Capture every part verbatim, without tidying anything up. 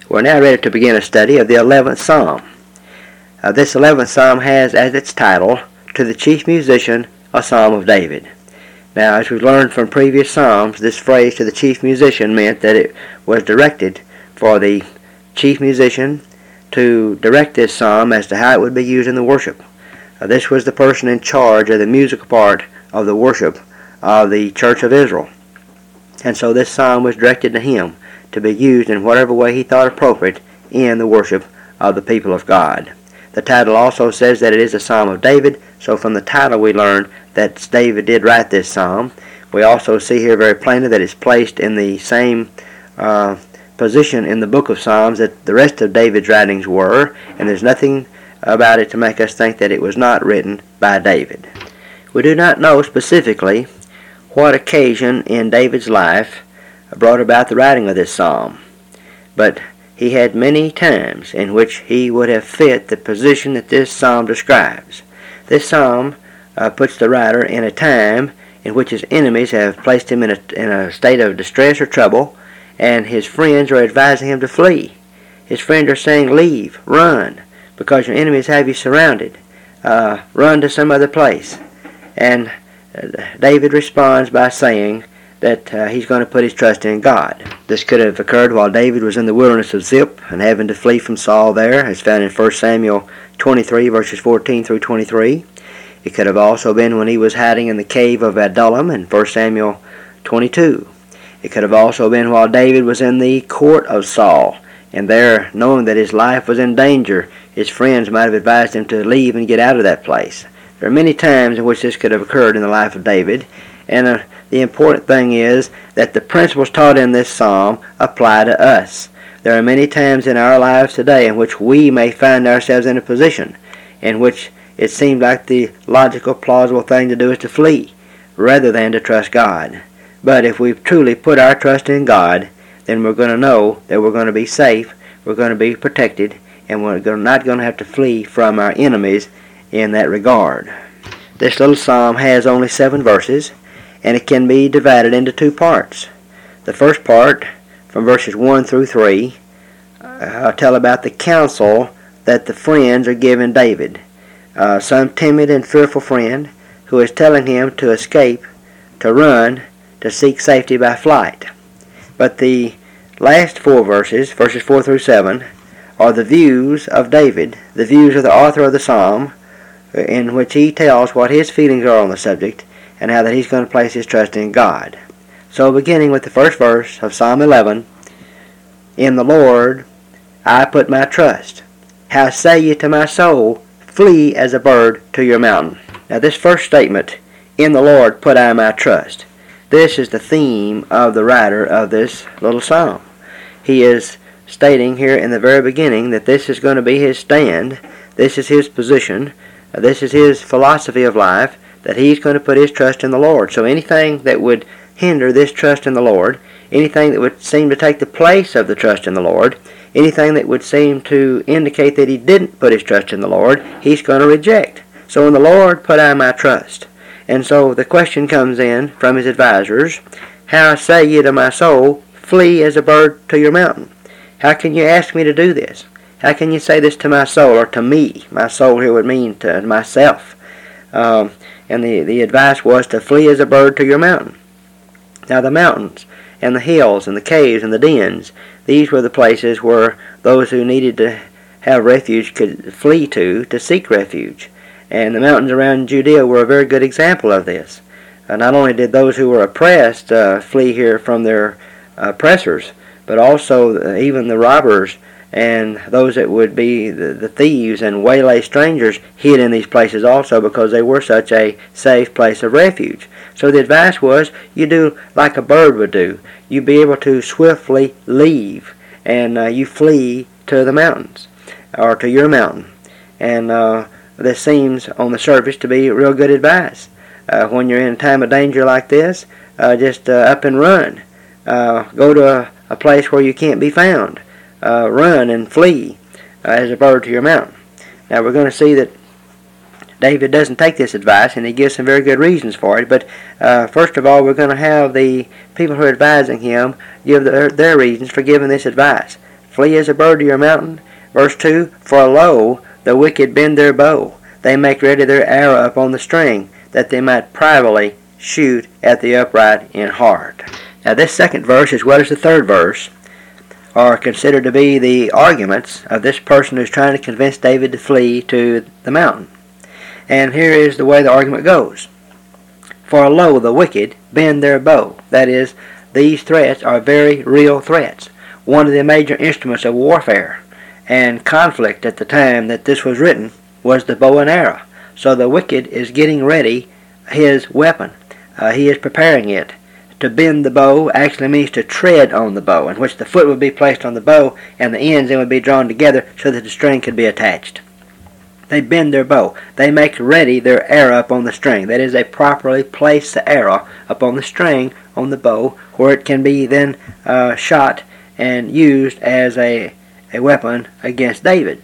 We're now ready to begin a study of the eleventh Psalm. Uh, this eleventh Psalm has as its title, To the Chief Musician, a Psalm of David. Now, as we've learned from previous Psalms, this phrase, to the chief musician, meant that it was directed for the chief musician to direct this psalm as to how it would be used in the worship. Uh, this was the person in charge of the musical part of the worship of the Church of Israel. And so this psalm was directed to him to be used in whatever way he thought appropriate in the worship of the people of God. The title also says that it is a Psalm of David, so from the title we learn that David did write this psalm. We also see here very plainly that it's placed in the same uh, position in the book of Psalms that the rest of David's writings were, and there's nothing about it to make us think that it was not written by David. We do not know specifically what occasion in David's life brought about the writing of this psalm, but he had many times in which he would have fit the position that this psalm describes. This psalm uh, puts the writer in a time in which his enemies have placed him in a, in a state of distress or trouble, and his friends are advising him to flee. His friends are saying, leave, run, because your enemies have you surrounded. Uh, run to some other place. And uh, David responds by saying that uh, he's going to put his trust in God. This could have occurred while David was in the wilderness of Ziph and having to flee from Saul there, as found in First Samuel twenty-three, verses fourteen through twenty-three. It could have also been when he was hiding in the cave of Adullam in First Samuel twenty-two. It could have also been while David was in the court of Saul, and there, knowing that his life was in danger, his friends might have advised him to leave and get out of that place. There are many times in which this could have occurred in the life of David, and uh, the important thing is that the principles taught in this psalm apply to us. There are many times in our lives today in which we may find ourselves in a position in which it seems like the logical, plausible thing to do is to flee, rather than to trust God. But if we truly put our trust in God, then we're going to know that we're going to be safe, we're going to be protected, and we're not going to have to flee from our enemies in that regard. This little psalm has only seven verses, and it can be divided into two parts. The first part, from verses one through three, uh, tell about the counsel that the friends are giving David. Uh, some timid and fearful friend who is telling him to escape, to run, to seek safety by flight. But the last four verses, verses four through seven, are the views of David, the views of the author of the psalm, in which he tells what his feelings are on the subject, and how that he's going to place his trust in God. So beginning with the first verse of Psalm eleven, In the Lord I put my trust. How say ye to my soul, flee as a bird to your mountain. Now this first statement, In the Lord put I my trust, this is the theme of the writer of this little psalm. He is stating here in the very beginning that this is going to be his stand, this is his position, this is his philosophy of life, that he's going to put his trust in the Lord. So anything that would hinder this trust in the Lord, anything that would seem to take the place of the trust in the Lord, anything that would seem to indicate that he didn't put his trust in the Lord, he's going to reject. So in the Lord put I my trust. And so the question comes in from his advisors, How say ye to my soul, flee as a bird to your mountain? How can you ask me to do this? How can you say this to my soul, or to me? My soul here would mean to myself. Um, and the, the advice was to flee as a bird to your mountain. Now the mountains and the hills and the caves and the dens, these were the places where those who needed to have refuge could flee to, to seek refuge. And the mountains around Judea were a very good example of this. Uh, not only did those who were oppressed uh, flee here from their oppressors, but also uh, even the robbers and those that would be the, the thieves and waylay strangers hid in these places also, because they were such a safe place of refuge. So the advice was, you do like a bird would do. You be able to swiftly leave, and uh, you flee to the mountains, or to your mountain. And uh, this seems on the surface to be real good advice. Uh, when you're in a time of danger like this, uh, just uh, up and run. Uh, go to a, a place where you can't be found. Uh, run and flee uh, as a bird to your mountain. Now we're going to see that David doesn't take this advice, and he gives some very good reasons for it. But uh, first of all, we're going to have the people who are advising him give their, their reasons for giving this advice. Flee as a bird to your mountain. Verse two, For lo, the wicked bend their bow. They make ready their arrow upon the string, that they might privately shoot at the upright in heart. Now this second verse, as well as the third verse, are considered to be the arguments of this person who's trying to convince David to flee to the mountain. And here is the way the argument goes. For lo, the wicked bend their bow. That is, these threats are very real threats. One of the major instruments of warfare and conflict at the time that this was written was the bow and arrow. So the wicked is getting ready his weapon. Uh, he is preparing it. To bend the bow actually means to tread on the bow, in which the foot would be placed on the bow and the ends then would be drawn together so that the string could be attached. They bend their bow. They make ready their arrow upon the string. That is, they properly place the arrow upon the string on the bow where it can be then uh, shot and used as a, a weapon against David.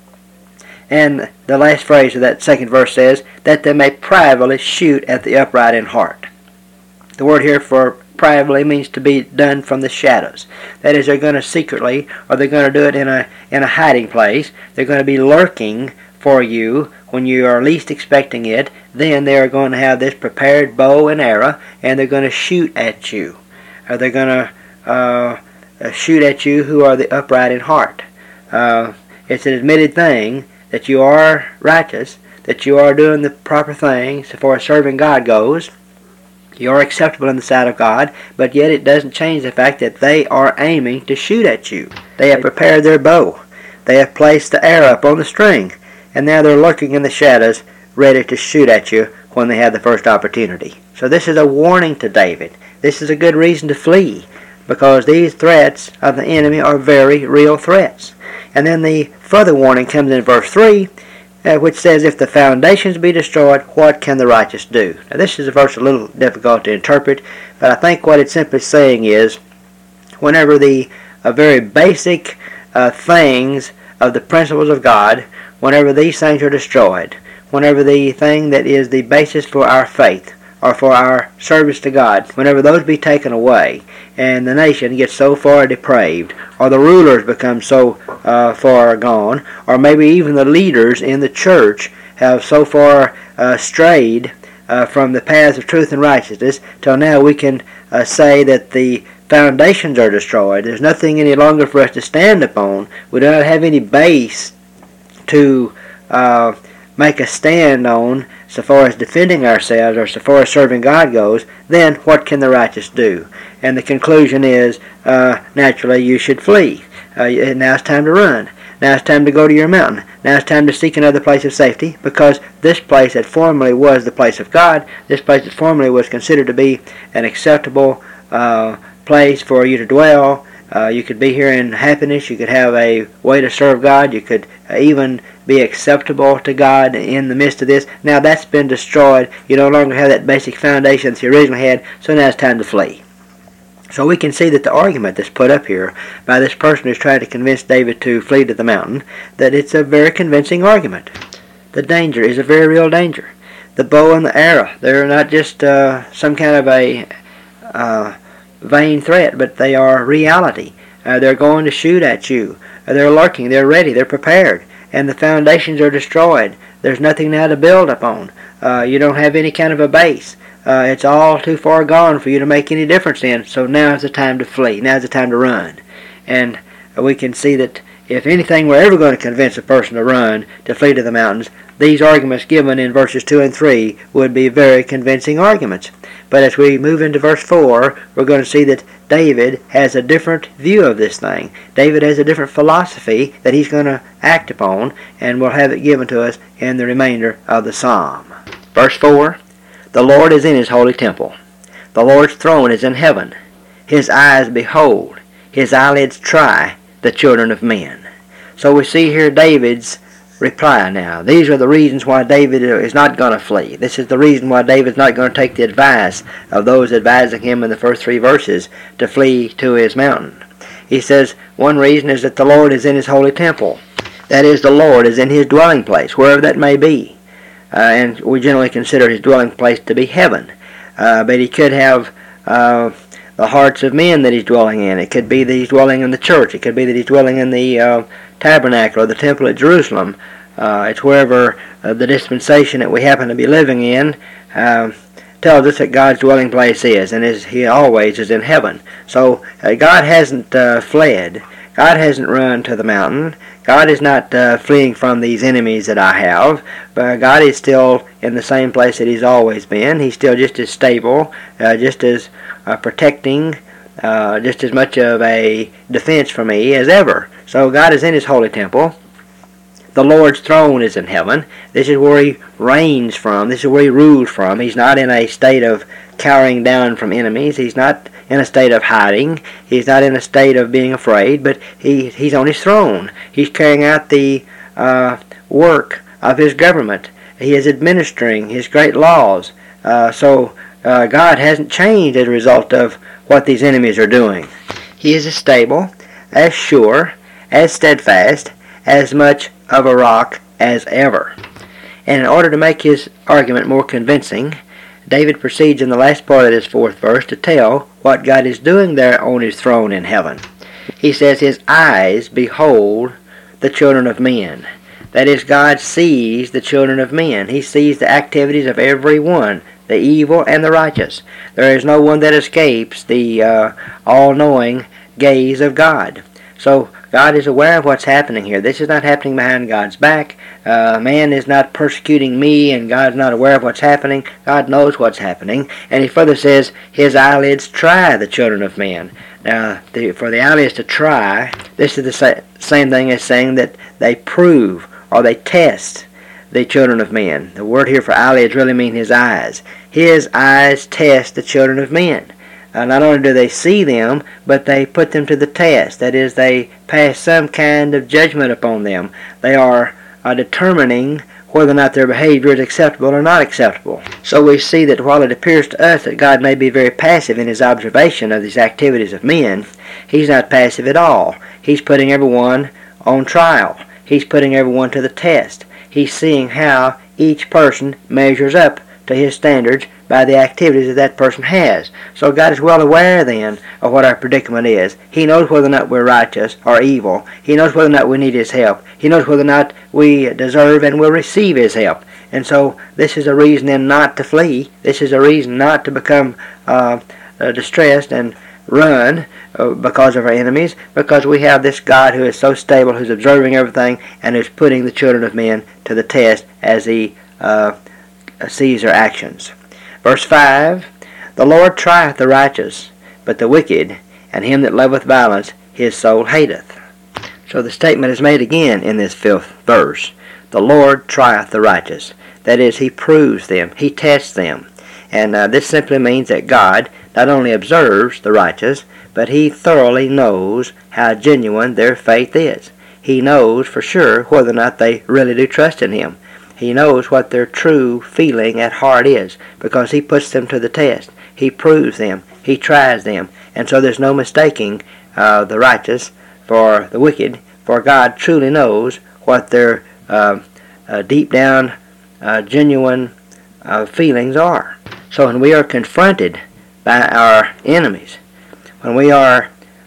And the last phrase of that second verse says, that they may privately shoot at the upright in heart. The word here for privately means to be done from the shadows. That is, they're going to secretly, or they're going to do it in a in a hiding place. They're going to be lurking for you when you are least expecting it. Then they are going to have this prepared bow and arrow, and they're going to shoot at you. Or they're going to uh, shoot at you who are the upright in heart. Uh, it's an admitted thing that you are righteous, that you are doing the proper things as far as serving God goes. You are acceptable in the sight of God, but yet it doesn't change the fact that they are aiming to shoot at you. They have prepared their bow. They have placed the arrow upon the string, and now they're lurking in the shadows, ready to shoot at you when they have the first opportunity. So this is a warning to David. This is a good reason to flee, because these threats of the enemy are very real threats. And then the further warning comes in verse three, Uh, which says, if the foundations be destroyed, what can the righteous do? Now this is a verse a little difficult to interpret, but I think what it's simply saying is, whenever the uh, very basic uh, things of the principles of God, whenever these things are destroyed, whenever the thing that is the basis for our faith, or for our service to God, whenever those be taken away, and the nation gets so far depraved, or the rulers become so uh, far gone, or maybe even the leaders in the church have so far uh, strayed uh, from the paths of truth and righteousness, till now we can uh, say that the foundations are destroyed. There's nothing any longer for us to stand upon. We do not have any base to uh, make a stand on so far as defending ourselves or so far as serving God goes. Then what can the righteous do? And the conclusion is, uh, naturally, you should flee. Uh, now it's time to run. Now it's time to go to your mountain. Now it's time to seek another place of safety, because this place that formerly was the place of God, this place that formerly was considered to be an acceptable uh, place for you to dwell. Uh, you could be here in happiness. You could have a way to serve God. You could uh, even be acceptable to God in the midst of this. Now that's been destroyed. You no longer have that basic foundation that you originally had, so now it's time to flee. So we can see that the argument that's put up here by this person who's trying to convince David to flee to the mountain, that it's a very convincing argument. The danger is a very real danger. The bow and the arrow, they're not just uh, some kind of a uh, vain threat, but they are reality. Uh, they're going to shoot at you. Uh, they're lurking. They're ready. They're prepared. And the foundations are destroyed. There's nothing now to build upon. Uh, you don't have any kind of a base. Uh, it's all too far gone for you to make any difference in. So now is the time to flee. Now is the time to run. And we can see that if anything we're ever going to convince a person to run, to flee to the mountains, these arguments given in verses two and three would be very convincing arguments. But as we move into verse four, we're going to see that David has a different view of this thing. David has a different philosophy that he's going to act upon, and we'll have it given to us in the remainder of the psalm. Verse four, the Lord is in his holy temple. The Lord's throne is in heaven. His eyes behold, his eyelids try the children of men. So we see here David's reply now. These are the reasons why David is not going to flee. This is the reason why David's not going to take the advice of those advising him in the first three verses to flee to his mountain. He says one reason is that the Lord is in his holy temple. That is, the Lord is in his dwelling place, wherever that may be. Uh, and we generally consider his dwelling place to be heaven. Uh, but he could have uh, the hearts of men that he's dwelling in. It could be that he's dwelling in the church. It could be that he's dwelling in the uh, tabernacle or the temple at Jerusalem. Uh, it's wherever uh, the dispensation that we happen to be living in uh, tells us that God's dwelling place is, and is, he always is in heaven. So uh, God hasn't uh, fled. God hasn't run to the mountain. God is not uh, fleeing from these enemies that I have, but God is still in the same place that he's always been. He's still just as stable, uh, just as uh, protecting, uh, just as much of a defense for me as ever. So God is in his holy temple. The Lord's throne is in heaven. This is where he reigns from. This is where he rules from. He's not in a state of cowering down from enemies. He's not in a state of hiding. He's not in a state of being afraid, but he, he's on his throne. He's carrying out the uh, work of his government. He is administering his great laws. Uh, so uh, God hasn't changed as a result of what these enemies are doing. He is as stable, as sure, as steadfast, as much of a rock as ever. And in order to make his argument more convincing, David proceeds in the last part of this fourth verse to tell what God is doing there on his throne in heaven. He says his eyes behold the children of men. That is, God sees the children of men. He sees the activities of every one, the evil and the righteous. There is no one that escapes the uh, all-knowing gaze of God. So God is aware of what's happening here. This is not happening behind God's back. Uh, man is not persecuting me, and God's not aware of what's happening. God knows what's happening. And he further says, his eyelids try the children of men. Now, the, for the eyelids to try, this is the sa- same thing as saying that they prove or they test the children of men. The word here for eyelids really means his eyes. His eyes test the children of men. Uh, not only do they see them, but they put them to the test. That is, they pass some kind of judgment upon them. They are uh, determining whether or not their behavior is acceptable or not acceptable. So we see that while it appears to us that God may be very passive in his observation of these activities of men, he's not passive at all. He's putting everyone on trial. He's putting everyone to the test. He's seeing how each person measures up to his standards by the activities that that person has. So God is well aware then of what our predicament is. He knows whether or not we're righteous or evil. He knows whether or not we need his help. He knows whether or not we deserve and will receive his help. And so this is a reason then not to flee. This is a reason not to become uh, uh, distressed and run uh, because of our enemies, because we have this God who is so stable, who's observing everything, and who's putting the children of men to the test as he uh, sees their actions. Verse five, the Lord trieth the righteous, but the wicked, and him that loveth violence, his soul hateth. So the statement is made again in this fifth verse. The Lord trieth the righteous. That is, he proves them, he tests them. And uh, this simply means that God not only observes the righteous, but he thoroughly knows how genuine their faith is. He knows for sure whether or not they really do trust in him. He knows what their true feeling at heart is, because he puts them to the test. He proves them. He tries them. And so there's no mistaking uh, the righteous for the wicked, for God truly knows what their uh, uh, deep down, uh, genuine uh, feelings are. So when we are confronted by our enemies, when we are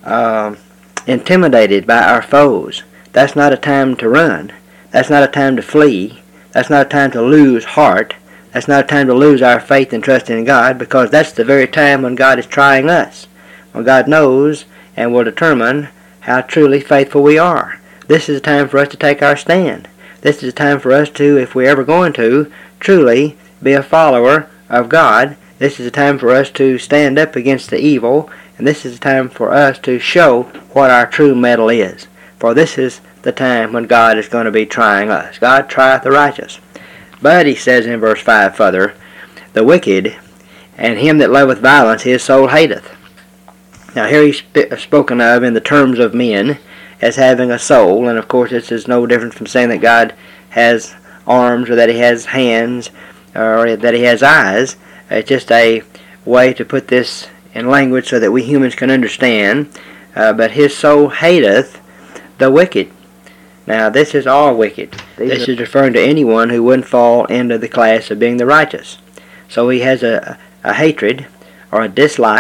uh, intimidated by our foes, that's not a time to run. That's not a time to flee. That's not a time to lose heart. That's not a time to lose our faith and trust in God, because that's the very time when God is trying us, when God knows and will determine how truly faithful we are. This is a time for us to take our stand. This is a time for us to, if we're ever going to, truly be a follower of God. This is a time for us to stand up against the evil, and this is a time for us to show what our true mettle is. For this is the time when God is going to be trying us. God trieth the righteous. But he says in verse five further, the wicked, and him that loveth violence, his soul hateth. Now here he's sp- spoken of in the terms of men as having a soul, and of course this is no different from saying that God has arms or that he has hands or that he has eyes. It's just a way to put this in language so that we humans can understand. Uh, but his soul hateth the wicked. Now this is all wicked. This is referring to anyone who wouldn't fall into the class of being the righteous. So he has a, a hatred or a dislike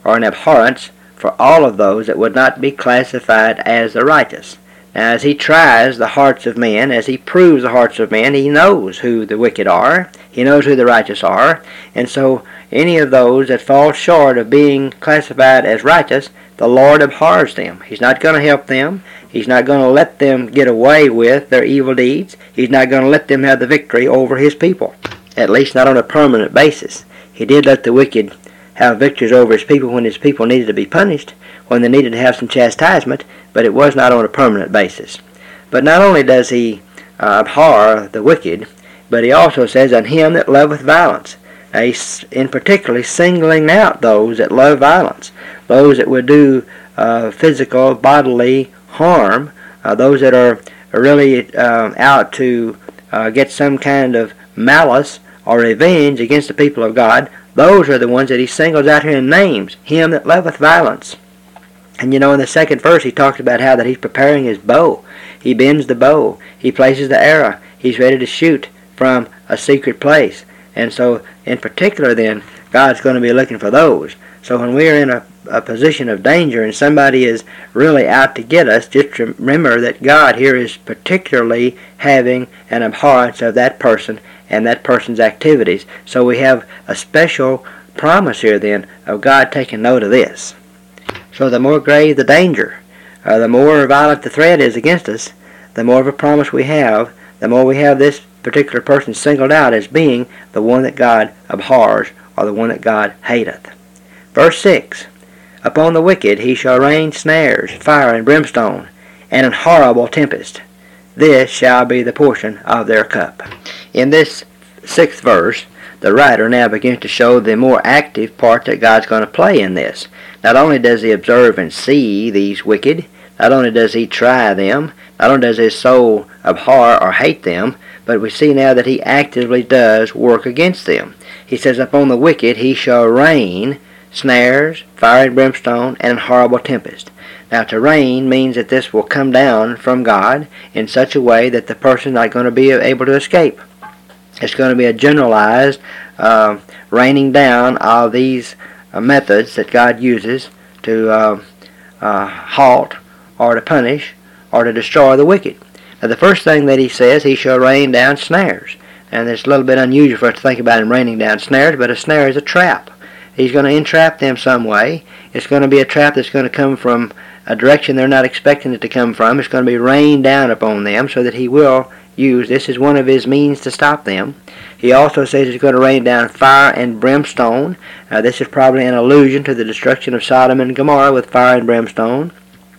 or an abhorrence for all of those that would not be classified as the righteous. Now, as he tries the hearts of men, as he proves the hearts of men, he knows who the wicked are, he knows who the righteous are, and so any of those that fall short of being classified as righteous, the Lord abhors them. He's not going to help them. He's not going to let them get away with their evil deeds. He's not going to let them have the victory over his people, at least not on a permanent basis. He did let the wicked have victories over his people when his people needed to be punished, when they needed to have some chastisement, but it was not on a permanent basis. But not only does he uh, abhor the wicked, but he also says, "And him that loveth violence." Now, he's in particularly singling out those that love violence, those that would do uh, physical, bodily harm, uh, those that are really uh, out to uh, get some kind of malice or revenge against the people of God. Those are the ones that he singles out here and names, "him that loveth violence." And you know, in the second verse, he talks about how that he's preparing his bow. He bends the bow. He places the arrow. He's ready to shoot from a secret place. And so, in particular, then, God's going to be looking for those. So when we are in a, a position of danger and somebody is really out to get us, just remember that God here is particularly having an abhorrence of that person and that person's activities. So we have a special promise here, then, of God taking note of this. So the more grave the danger, uh, the more violent the threat is against us, the more of a promise we have, the more we have this particular person singled out as being the one that God abhors or the one that God hateth. Verse six, "Upon the wicked he shall rain snares, fire, and brimstone, and an horrible tempest. This shall be the portion of their cup." In this sixth verse, the writer now begins to show the more active part that God's going to play in this. Not only does he observe and see these wicked, not only does he try them, not only does his soul abhor or hate them, but we see now that he actively does work against them. He says, "Upon the wicked he shall rain snares, fire and brimstone, and a horrible tempest." Now, to rain means that this will come down from God in such a way that the person is not going to be able to escape. It's going to be a generalized uh, raining down of these uh, methods that God uses to uh, uh, halt or to punish or to destroy the wicked. Now, the first thing that he says, he shall rain down snares. And it's a little bit unusual for us to think about him raining down snares, but a snare is a trap. He's going to entrap them some way. It's going to be a trap that's going to come from a direction they're not expecting it to come from. It's going to be rained down upon them so that he will use this as one of his means to stop them. He also says he's going to rain down fire and brimstone. Uh, this is probably an allusion to the destruction of Sodom and Gomorrah with fire and brimstone.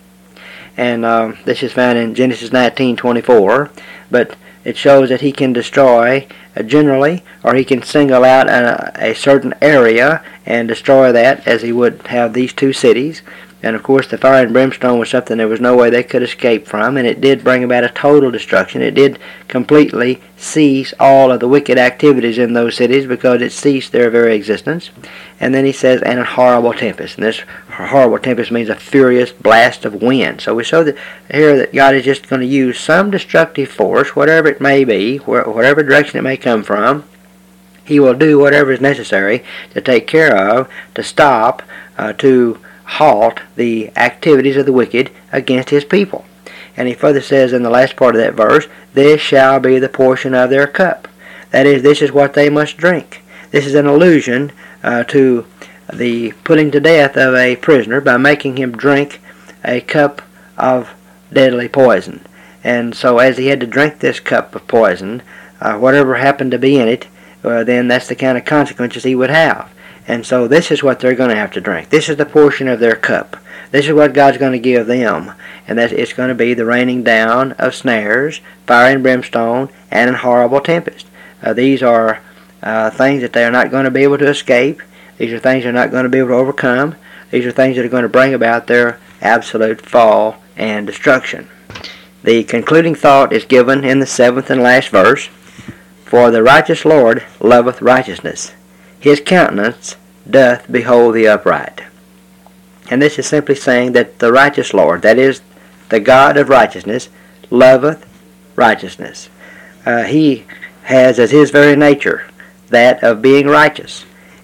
And uh, this is found in Genesis nineteen twenty-four. But it shows that he can destroy uh, generally, or he can single out a, a certain area and destroy that, as he would have these two cities. And of course the fire and brimstone was something there was no way they could escape from, and it did bring about a total destruction. It did completely cease all of the wicked activities in those cities because it ceased their very existence. And then he says, and a horrible tempest. And this horrible tempest means a furious blast of wind. So we show that here that God is just going to use some destructive force, whatever it may be, whatever direction it may come from. He will do whatever is necessary to take care of, to stop, uh, to halt the activities of the wicked against his people. And he further says in the last part of that verse, this shall be the portion of their cup. That is, this is what they must drink. This is an allusion uh, to the putting to death of a prisoner by making him drink a cup of deadly poison. And so as he had to drink this cup of poison, uh, whatever happened to be in it, uh, then that's the kind of consequences he would have. And so this is what they're going to have to drink. This is the portion of their cup. This is what God's going to give them. And that it's going to be the raining down of snares, fire and brimstone, and a horrible tempest. Uh, these are uh, things that they are not going to be able to escape. These are things they're not going to be able to overcome. These are things that are going to bring about their absolute fall and destruction. The concluding thought is given in the seventh and last verse. For the righteous Lord loveth righteousness. His countenance doth behold the upright. And this is simply saying that the righteous Lord, that is, the God of righteousness, loveth righteousness. Uh, he has as his very nature that of being righteous.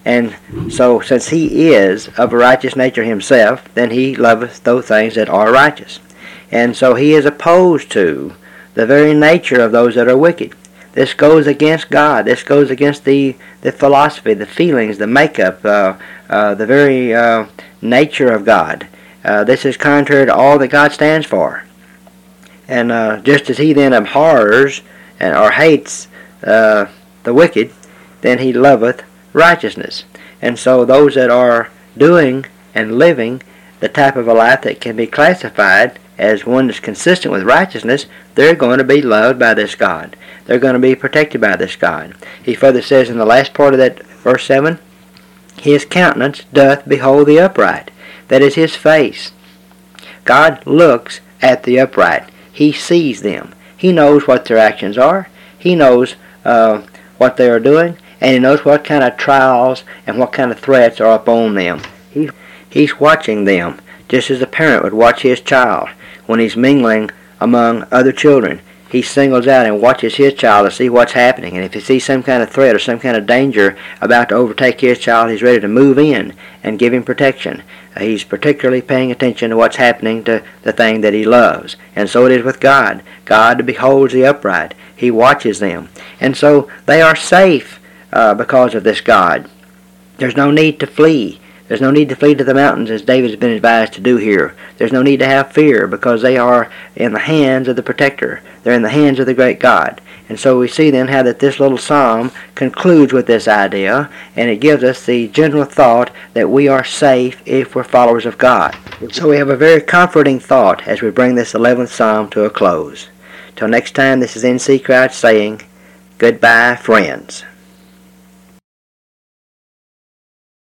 And so since he is of a righteous nature himself, then he loveth those things that are righteous. And so he is opposed to the very nature of those that are wicked. This goes against God. This goes against the, the philosophy, the feelings, the makeup, uh, uh, the very uh, nature of God. Uh, this is contrary to all that God stands for. And uh, just as he then abhors and or hates uh, the wicked, then he loveth righteousness. And so those that are doing and living the type of a life that can be classified as one that's consistent with righteousness, they're going to be loved by this God. They're going to be protected by this God. He further says in the last part of that verse seven, his countenance doth behold the upright. That is his face. God looks at the upright. He sees them. He knows what their actions are. He knows uh, what they are doing. And he knows what kind of trials and what kind of threats are upon them. He, he's watching them, just as a parent would watch his child when he's mingling among other children. He singles out and watches his child to see what's happening. And if he sees some kind of threat or some kind of danger about to overtake his child, he's ready to move in and give him protection. Uh, he's particularly paying attention to what's happening to the thing that he loves. And so it is with God. God beholds the upright. He watches them. And so they are safe uh, because of this God. There's no need to flee. There's no need to flee to the mountains as David has been advised to do here. There's no need to have fear because they are in the hands of the protector. They're in the hands of the great God. And so we see then how that this little psalm concludes with this idea, and it gives us the general thought that we are safe if we're followers of God. So we have a very comforting thought as we bring this eleventh psalm to a close. Till next time, this is N C Crouch saying, goodbye, friends.